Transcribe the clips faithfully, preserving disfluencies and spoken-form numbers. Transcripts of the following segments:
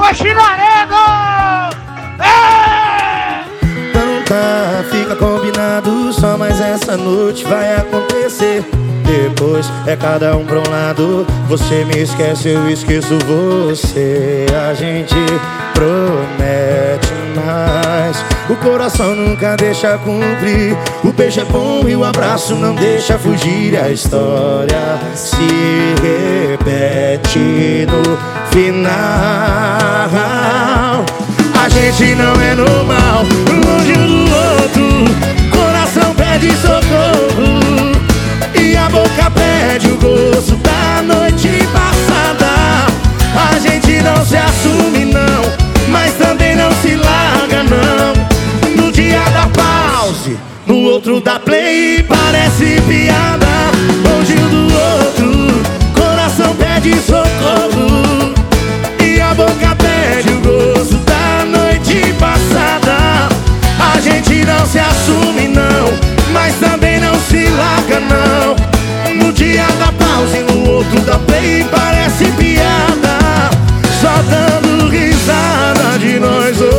Chinaredo! É! Então tá, fica combinado, só mais essa noite vai acontecer. Depois é cada um pra um lado. Você me esquece, eu esqueço você. A gente promete mais, o coração nunca deixa cumprir. O beijo é bom e o abraço não deixa fugir. A história se repete no final. A gente não é normal, longe um do outro. Coração pede socorro e a boca pede o gosto da noite passada. A gente não se assume não, mas também não se larga não. No dia da pause, no outro dá play, parece piada. Longe um do outro, coração pede socorro e a boca pede o gosto da noite passada. A gente não se assume não, mas também não se larga não. No dia da pause, no outro dá play, parece piada. Só dando risada de nós dois.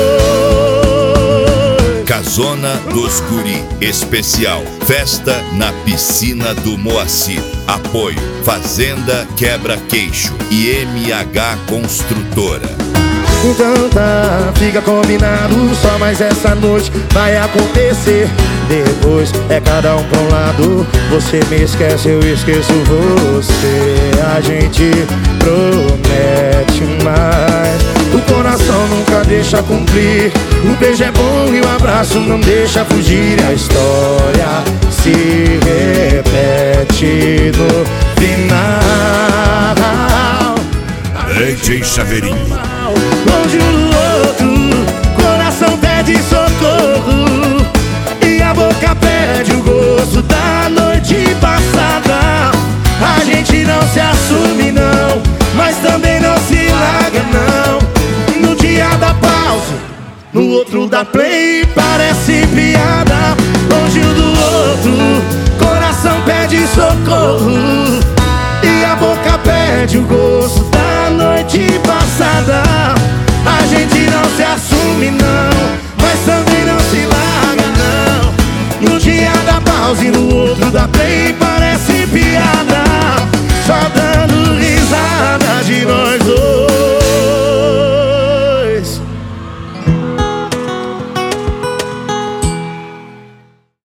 Casona dos Guri especial, festa na piscina do Moacir. Apoio Fazenda Quebra-Queixo e M H Construtora. Então tá, fica combinado, só mais essa noite vai acontecer. Depois é cada um pra um lado. Você me esquece, eu esqueço você. A gente promete mais, o coração nunca deixa cumprir. O beijo é bom e o abraço não deixa fugir. A história se repete no final. D J Chaveirinho. Longe um do outro, coração pede socorro e a boca pede o gosto da noite passada. A gente não se assume não, mas também não se larga não. No dia da pause, no outro dá play, parece piada. Longe um do outro, coração pede socorro e a boca pede o gosto da noite passada. A gente não se assume não, mas também não se larga não. No dia da pause, no outro dá play, parece piada.